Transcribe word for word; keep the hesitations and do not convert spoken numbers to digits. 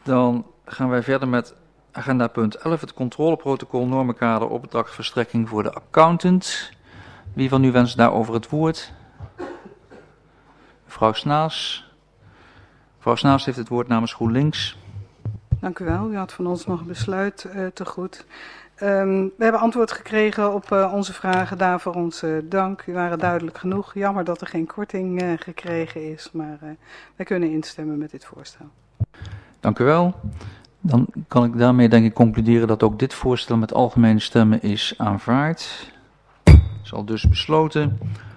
Dan gaan wij verder met agenda punt elf, het controleprotocol normenkader opdrachtverstrekking voor de accountant. Wie van u wenst daarover het woord? Mevrouw Snaas. Mevrouw Snaas heeft het woord namens GroenLinks. Dank u wel. U had van ons nog een besluit uh, te goed. Um, we hebben antwoord gekregen op uh, onze vragen. Daarvoor onze dank. U waren duidelijk genoeg. Jammer dat er geen korting uh, gekregen is, maar uh, wij kunnen instemmen met dit voorstel. Dank u wel. Dan kan ik daarmee denk ik concluderen dat ook dit voorstel met algemene stemmen is aanvaard. Is al dus besloten.